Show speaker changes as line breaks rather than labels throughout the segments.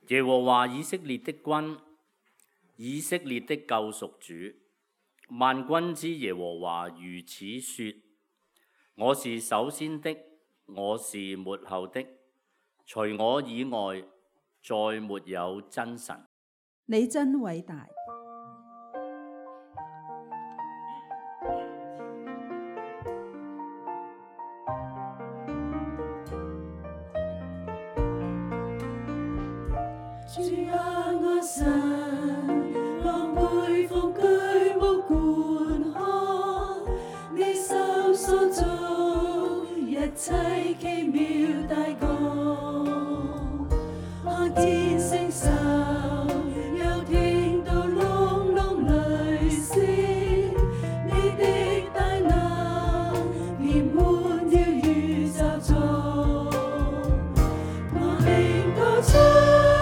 耶和華以色列的君，以色列的救贖主，萬軍之耶和華如此說：我是首先的，我是末後的，除我以外，再沒有真神。
你真偉大。
主啊，我神，當背負巨木觀看，你手所造一切奇妙大覺，看見星宿，又聽到隆隆雷聲，你的大能遍滿了宇宙中，我靈高唱。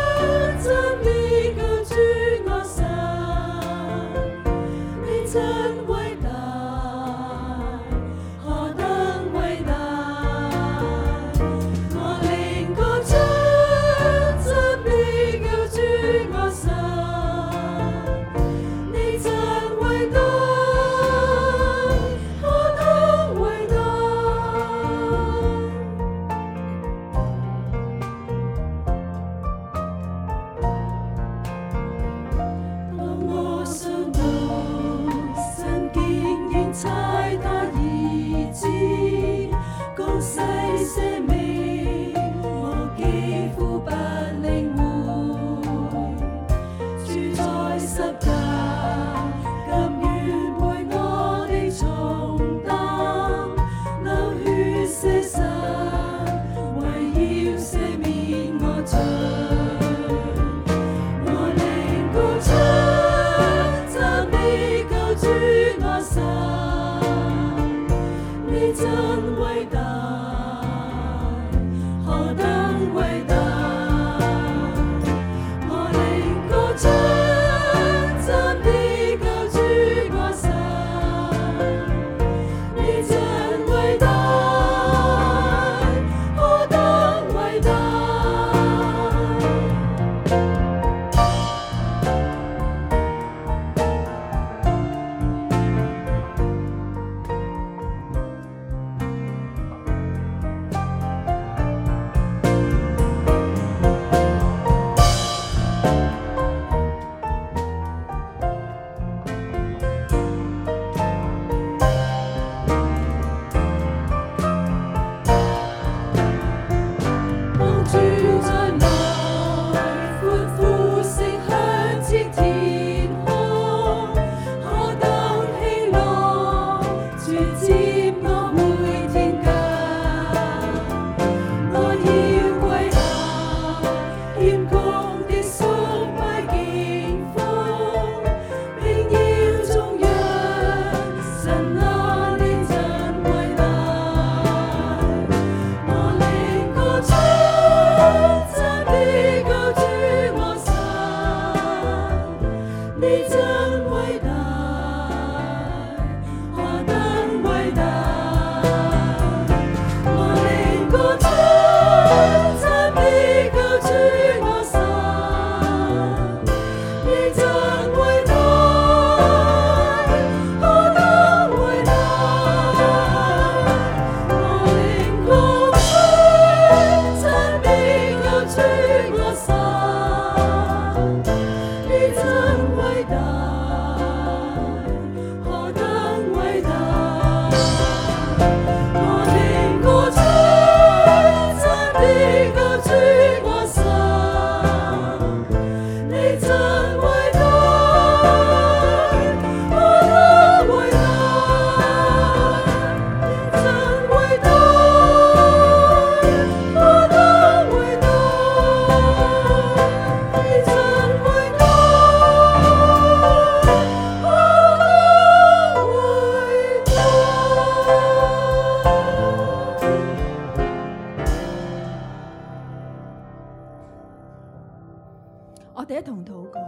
我哋一同禱告。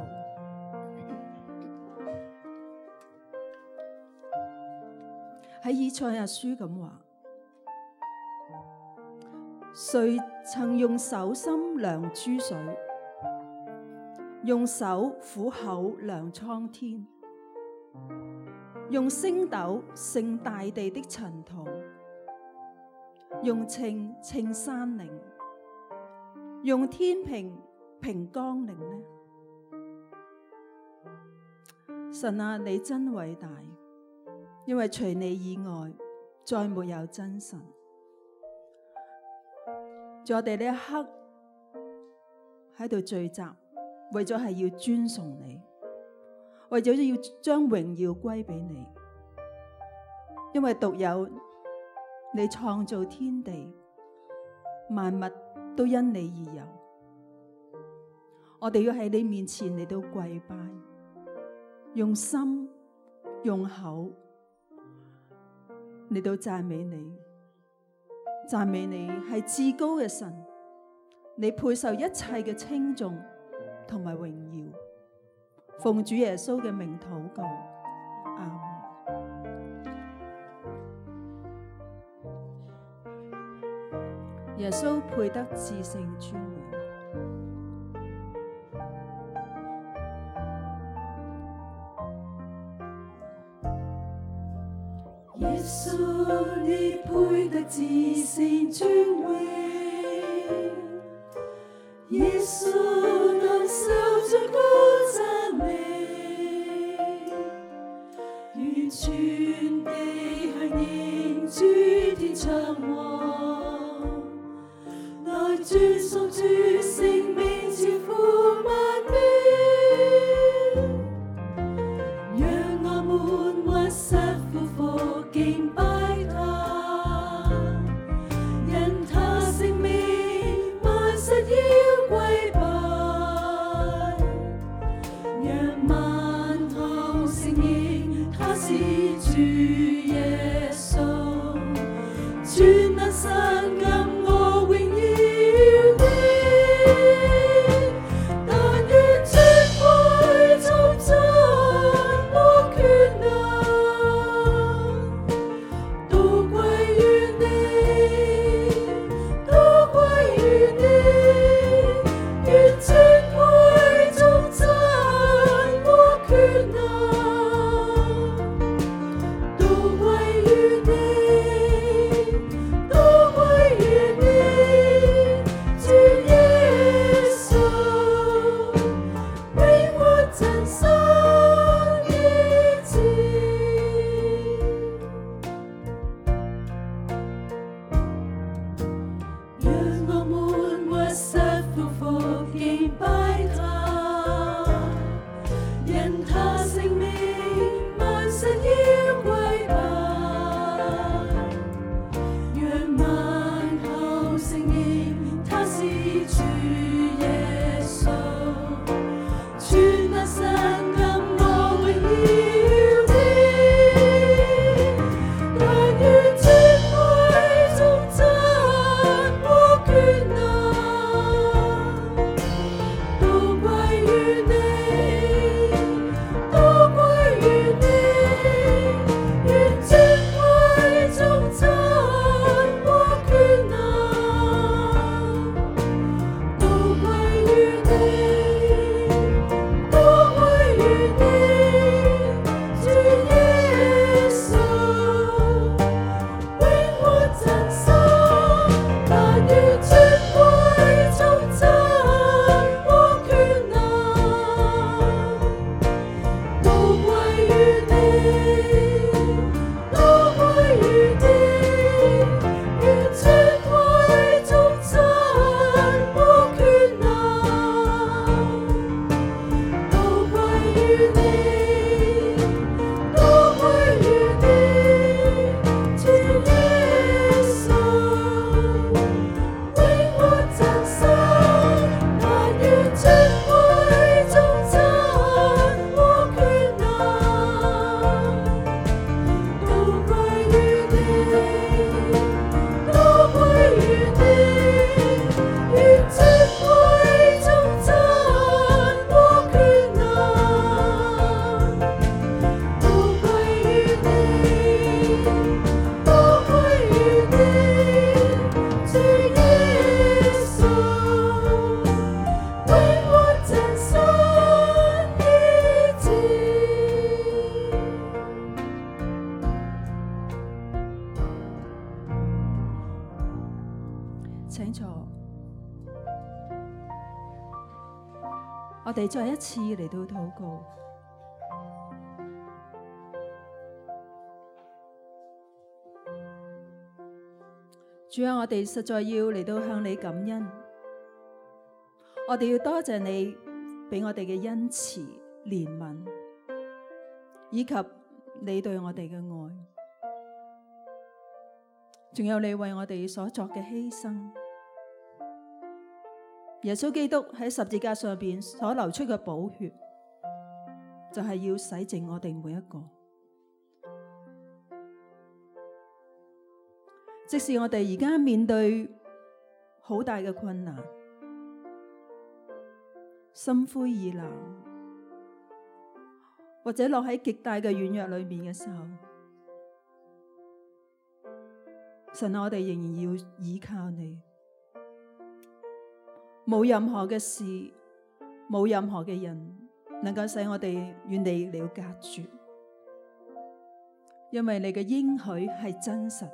喺以賽亞書咁話，誰曾用手心量諸水， 用手虎口量蒼天，用星斗盛大地的塵土，用秤稱山嶺，用天平平江陵呢？神啊，你真偉大，因為除你以外再沒有真神。在我哋呢一刻喺度聚集，為咗係要尊崇你，為咗要將榮耀歸俾你，因為獨有你創造天地，萬物都因你而有。我哋要喺你面前嚟到跪拜，用心用口嚟到讚美你，讚美你係至高嘅神，你配受一切嘅稱頌同埋榮耀。奉主耶穌嘅名禱告，阿們。耶穌配得至聖尊榮。
耶穌你配得至聖尊榮，耶穌能受最高讚美，完全地向應主天長王，來尊崇主聖名超乎萬名，讓我們屈膝俯伏敬拜他，因他聖名萬實要跪拜，讓萬口承認他是主耶穌，全能神暗我榮耀你，但願尊貴頌讚和權能都歸於你，都歸於你，願尊貴頌讚和權能都歸於你，都歸於你，主耶穌，永活真神醫治。讓我們屈膝俯伏敬拜他，因他聖名萬實要跪拜，讓萬口承認他是主耶穌，全能神暗我榮耀你，但願尊貴頌讚和權能都
請坐。我哋再一次嚟到禱告。主啊，我哋實在要嚟到向你感恩，我哋要多謝你俾我哋嘅恩慈、憐憫，以及你對我哋嘅愛，仲有你為我哋所作嘅犧牲。耶穌基督喺十字架上邊所流出嘅寶血，就係要洗淨我哋每一個。即使我哋而家面對好大嘅困難，心灰意冷，或者落喺極大嘅軟弱裏面嘅時候，神啊，我哋仍然要依靠你。冇任何嘅事，冇任何嘅人能夠使我哋遠離了隔絕，因為你嘅應許係真實。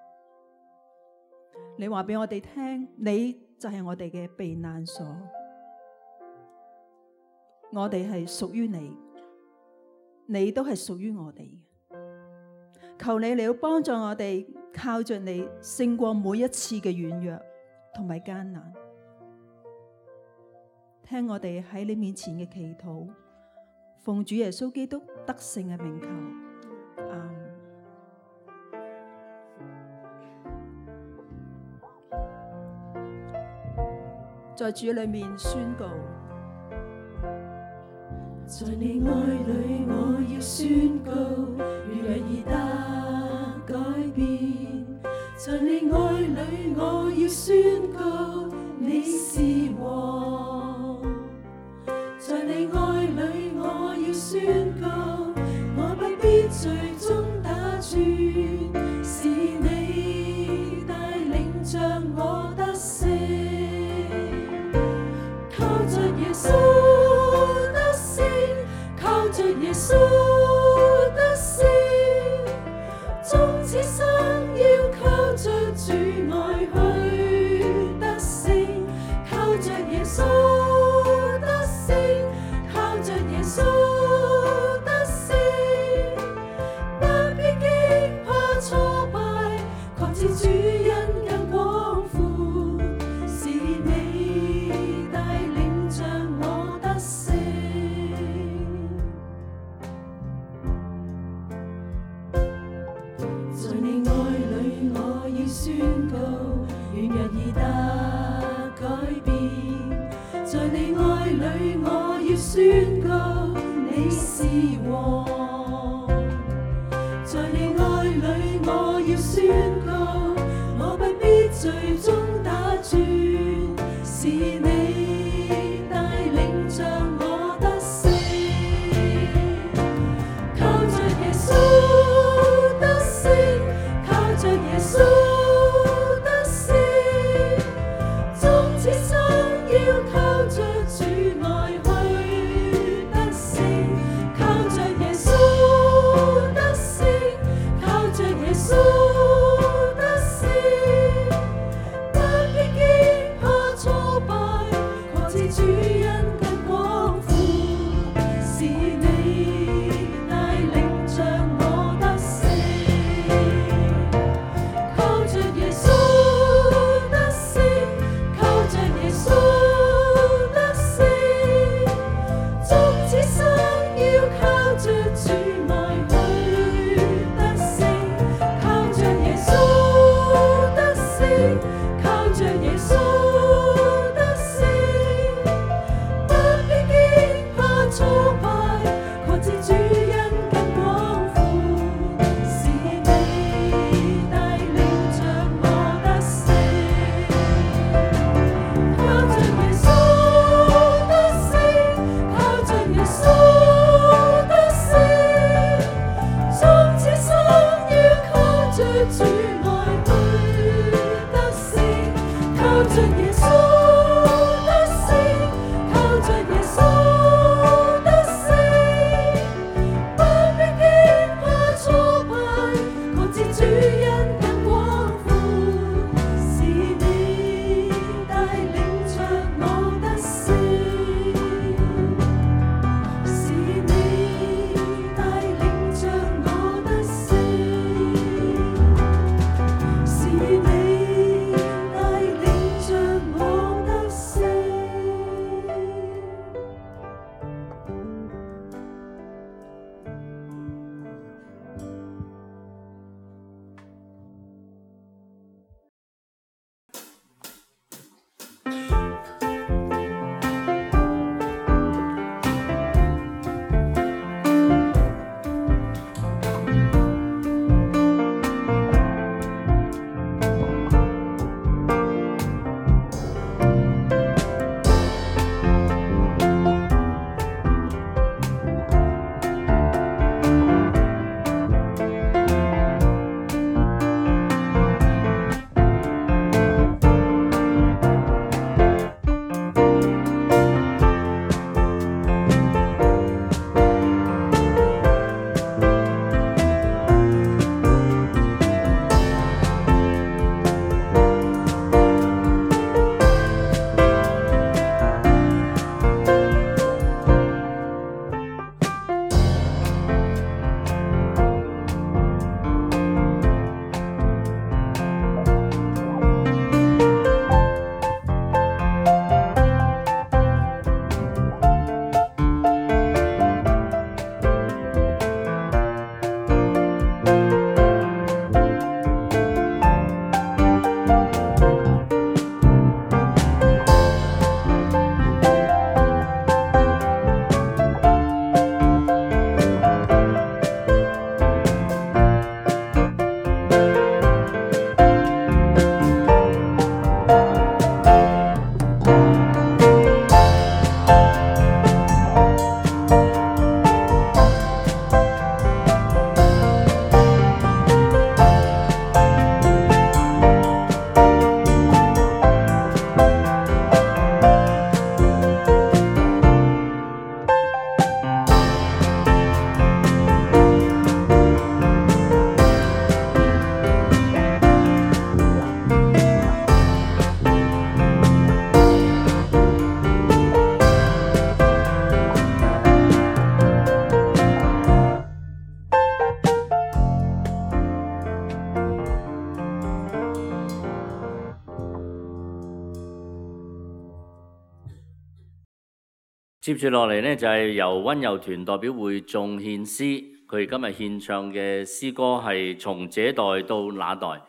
你話俾我哋聽，你就係我哋嘅避難所，我哋係屬於你，你都係屬於我哋嘅。求你嚟幫助我哋，靠着你勝過每一次嘅軟弱同埋艱難。聽我哋喺你面前嘅祈禱，奉主耶穌基督得勝嘅名求，阿們。在主裏面宣告，
在你愛裏我要宣告，如若已得改變。在你愛裏我要宣告，你是王。在你愛裏我要宣告，我不必最終打轉，是你帶領着我得勝。耶穌得勝，靠着耶穌得勝，縱此生要靠着主愛去得勝，靠着耶穌得勝，靠着耶穌得勝，不必驚怕挫敗，確知主恩更廣闊，是你帶領着我得勝。在你愛裏我要宣告，軟弱已得改變。在你愛裏我要宣告，你是王。在你愛裏我要宣告，我不必最終打轉，是你帶領着我得勝。靠着耶穌得勝，靠着耶穌得勝，縱此生要靠着主愛去得勝，靠着耶穌得勝，靠着耶穌得勝，不必驚怕挫敗，確知主恩更廣闊，是你帶領着我得勝。靠着耶穌得勝，靠着耶穌得勝，縱此生要靠着主愛去得勝，靠着耶穌得勝，靠着耶穌得勝，不必驚怕挫敗，確知主恩更廣闊，是你帶領着我得勝。靠着耶穌得勝，靠着耶穌得勝，縱此生要靠着主愛去得勝，靠着耶穌得勝，靠着耶穌得勝，不必驚怕挫敗，確知主恩更廣闊，是你
接住落嚟呢，就係由溫柔團代表會眾獻詩，佢哋今日獻唱嘅詩歌係從這代到那代。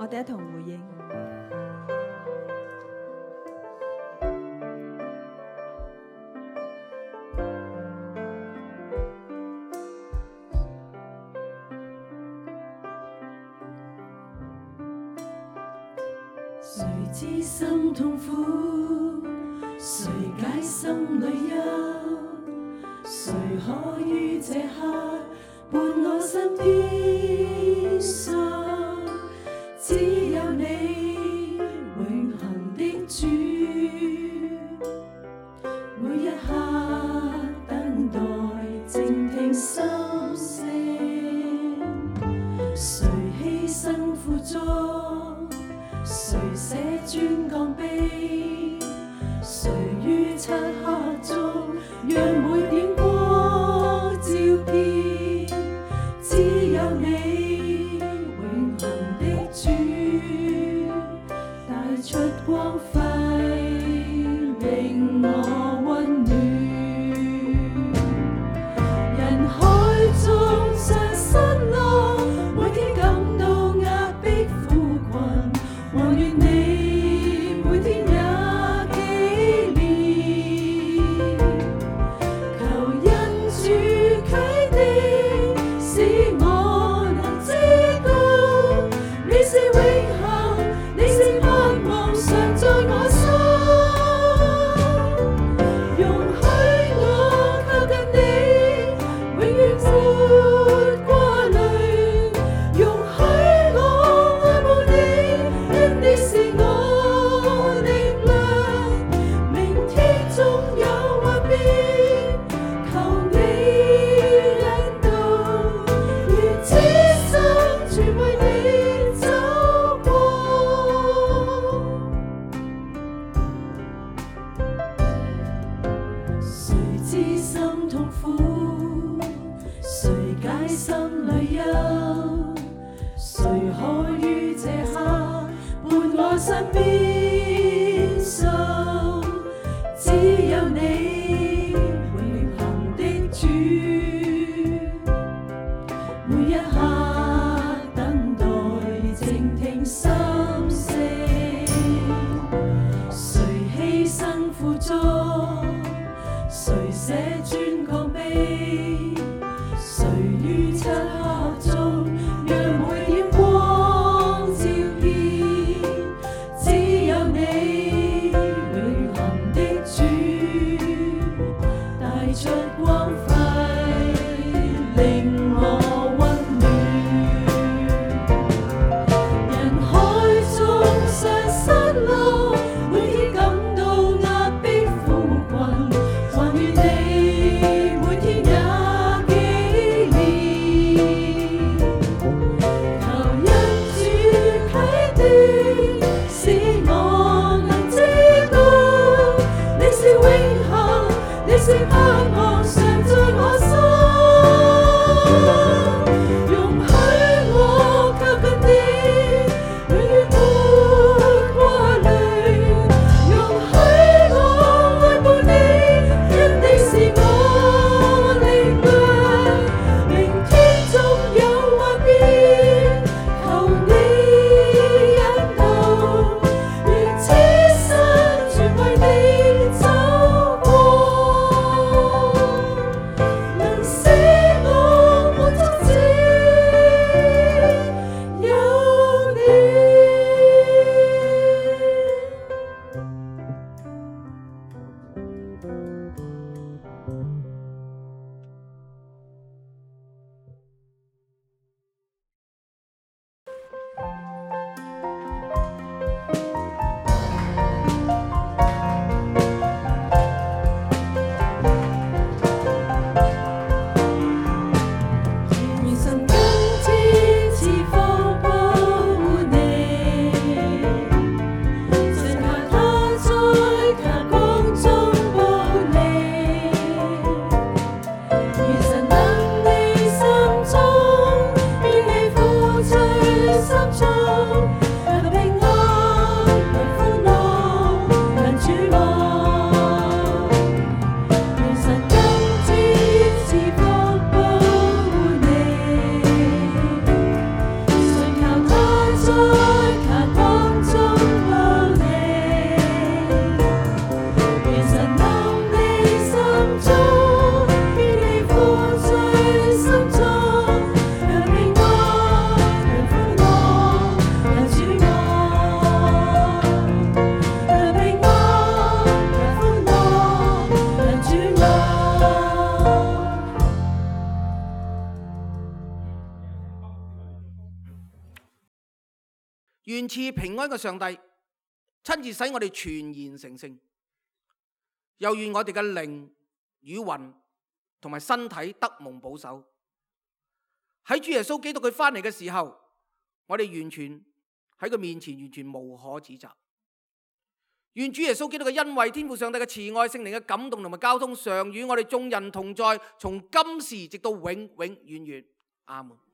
我哋一同回應。
誰知心痛苦，誰解心裏憂？誰可於這刻伴我身邊數？只有你永恆的主，每一刻等待靜聽心聲。誰犧牲付出？誰捨尊降卑？誰於漆黑中讓每點光照遍？只有你永恆的主，帶出光輝，令我溫暖。人海中常失落，每天感到壓迫苦困。但願你每天也紀念，求恩主啟迪，使我能知道你是永恆，你是盼望常在我心。容許我靠近你，永遠沒掛慮。容許我愛慕你，因你是我力量。明天總有幻變，求你引導，願此生全為你走過。誰知心痛苦，誰解心裏憂？誰可於這刻伴我身邊數？只有你永恆的主，每一刻等待靜聽心聲。誰犧牲付出？誰捨尊降卑？誰於漆黑中讓每點光照遍？只有你永恆的主，帶出光輝，令我溫暖。人海中常失落，每天感到壓迫苦困。還願你每天也紀念，求恩主啟迪，使我能知道你是永恆，你是盼望常在我心。
願賜平安嘅上帝親自使我哋全然成聖，又願我哋嘅靈與魂同埋身體得蒙保守。喺主耶穌基督佢翻嚟嘅時候，我哋完全喺佢面前完全無可指責。願主耶穌基督嘅恩惠、天父上帝嘅慈愛、聖靈嘅感動同埋交通常與我哋眾人同在，從今時直到永永遠遠。阿門。